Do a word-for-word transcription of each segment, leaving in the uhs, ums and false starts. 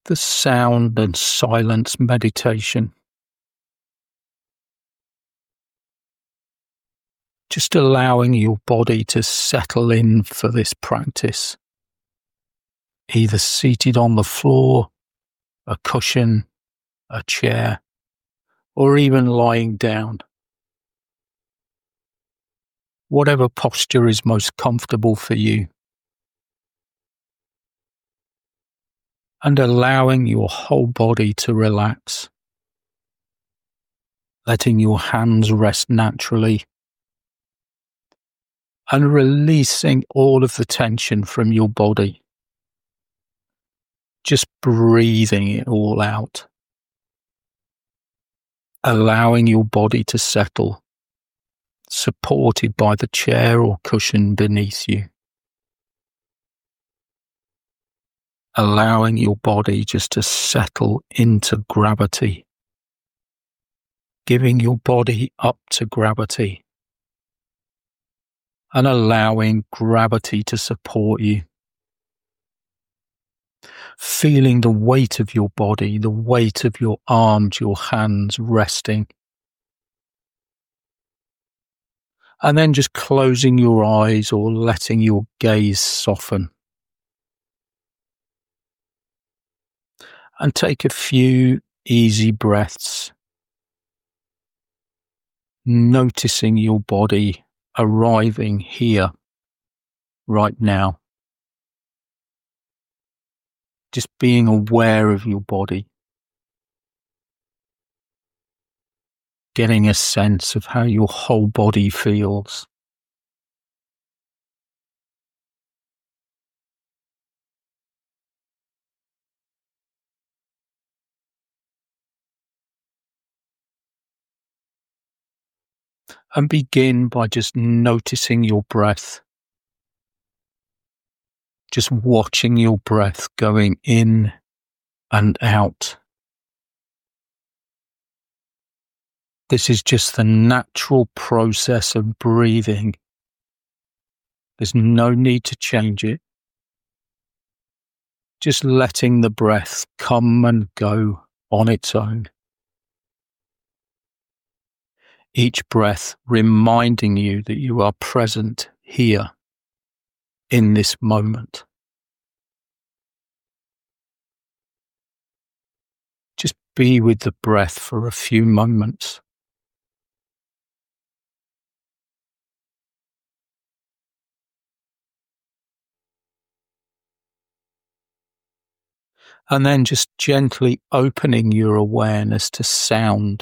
the sound and silence meditation. Just allowing your body to settle in for this practice, either seated on the floor, a cushion, a chair, or even lying down. Whatever posture is most comfortable for you. And allowing your whole body to relax. Letting your hands rest naturally. And releasing all of the tension from your body. Just breathing it all out. Allowing your body to settle, supported by the chair or cushion beneath you. Allowing your body just to settle into gravity. Giving your body up to gravity. And allowing gravity to support you. Feeling the weight of your body, the weight of your arms, your hands resting. And then just closing your eyes or letting your gaze soften. And take a few easy breaths. Noticing your body arriving here, right now. Just being aware of your body. Getting a sense of how your whole body feels. And begin by just noticing your breath. Just watching your breath going in and out. This is just the natural process of breathing. There's no need to change it. Just letting the breath come and go on its own. Each breath reminding you that you are present here in this moment. Just be with the breath for a few moments. And then just gently opening your awareness to sound.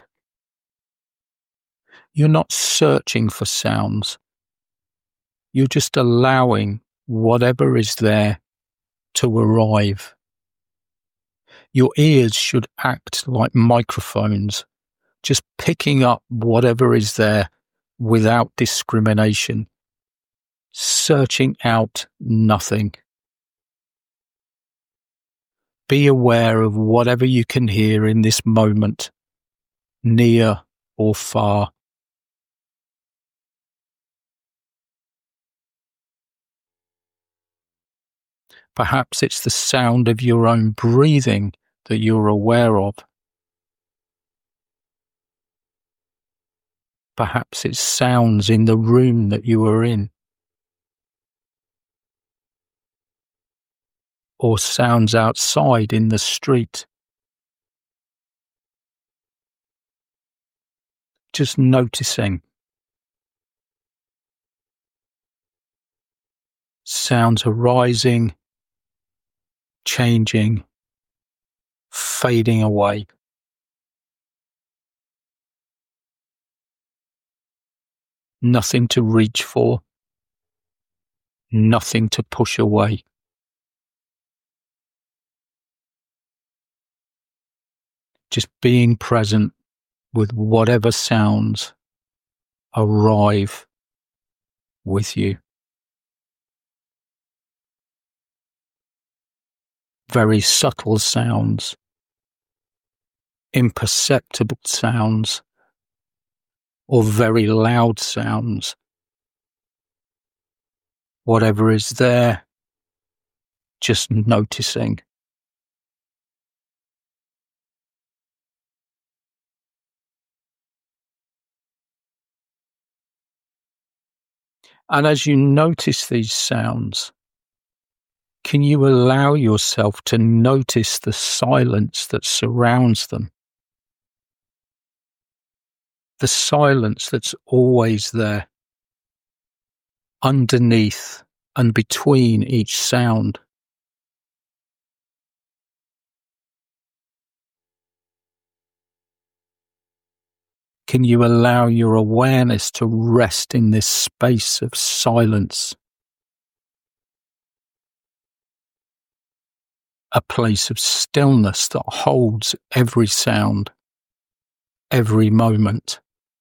You're not searching for sounds. You're just allowing whatever is there to arrive. Your ears should act like microphones, just picking up whatever is there without discrimination, searching out nothing. Be aware of whatever you can hear in this moment, near or far. Perhaps it's the sound of your own breathing that you're aware of. Perhaps it's sounds in the room that you are in. Or sounds outside in the street. Just noticing. Sounds arising, changing, fading away. Nothing to reach for, nothing to push away. Just being present with whatever sounds arrive with you. Very subtle sounds, imperceptible sounds, or very loud sounds. Whatever is there, just noticing. And as you notice these sounds, can you allow yourself to notice the silence that surrounds them? The silence that's always there, underneath and between each sound. Can you allow your awareness to rest in this space of silence? A place of stillness that holds every sound, every moment.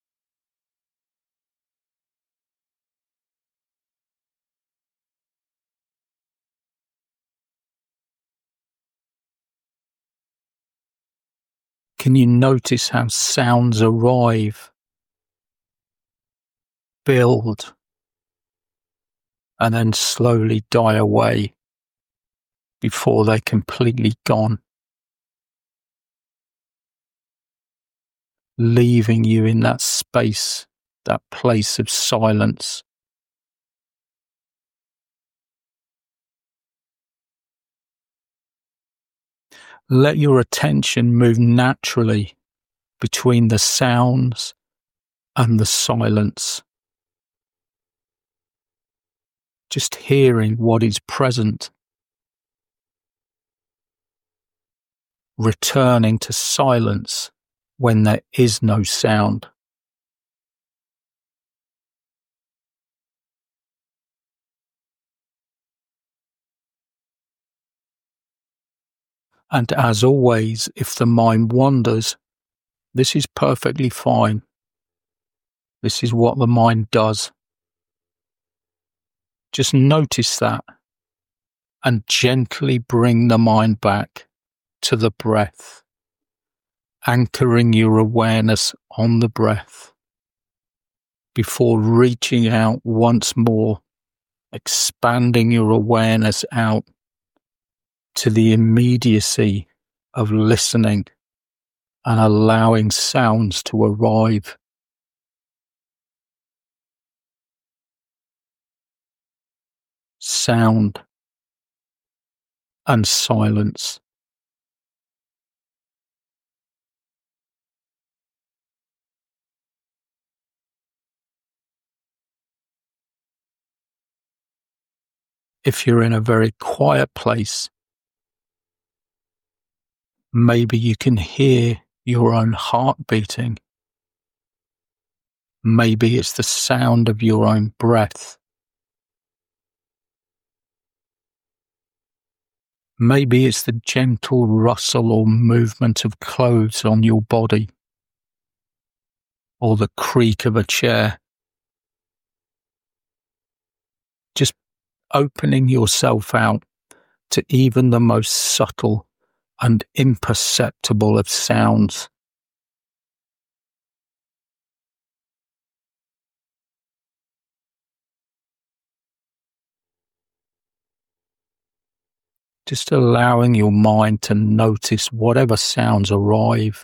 Can you notice how sounds arrive, build, and then slowly die away before they're completely gone, leaving you in that space, that place of silence? Let your attention move naturally between the sounds and the silence. Just hearing what is present. Returning to silence when there is no sound. And as always, if the mind wanders, this is perfectly fine. This is what the mind does. Just notice that and gently bring the mind back to the breath, anchoring your awareness on the breath before reaching out once more, expanding your awareness out to the immediacy of listening and allowing sounds to arrive. Sound and silence. If you're in a very quiet place, maybe you can hear your own heart beating. Maybe it's the sound of your own breath. Maybe it's the gentle rustle or movement of clothes on your body, or the creak of a chair. Just opening yourself out to even the most subtle and imperceptible of sounds. Just allowing your mind to notice whatever sounds arrive.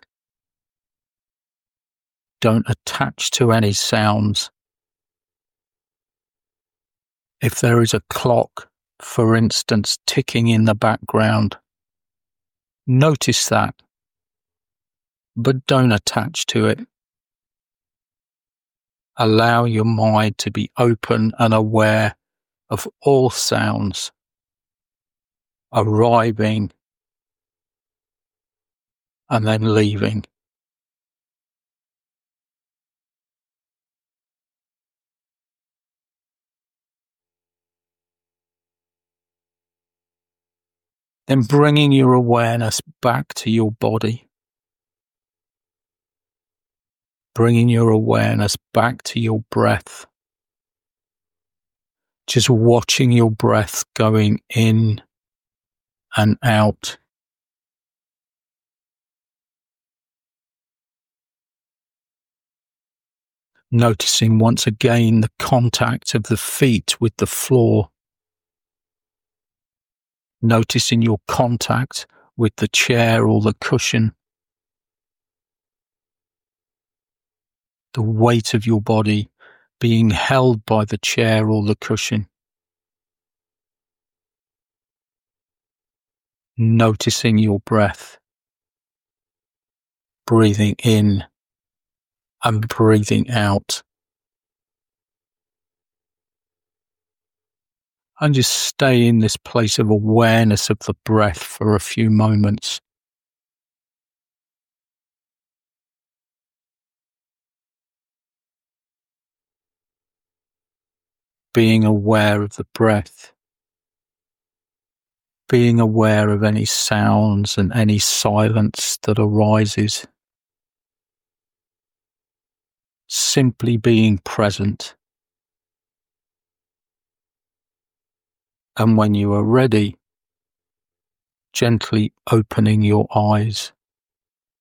Don't attach to any sounds. If there is a clock, for instance, ticking in the background, notice that, but don't attach to it. Allow your mind to be open and aware of all sounds arriving and then leaving. Then bringing your awareness back to your body. Bringing your awareness back to your breath. Just watching your breath going in and out. Noticing once again the contact of the feet with the floor. Noticing your contact with the chair or the cushion. The weight of your body being held by the chair or the cushion. Noticing your breath, breathing in and breathing out. And just stay in this place of awareness of the breath for a few moments. Being aware of the breath. Being aware of any sounds and any silence that arises. Simply being present. And when you are ready, gently opening your eyes.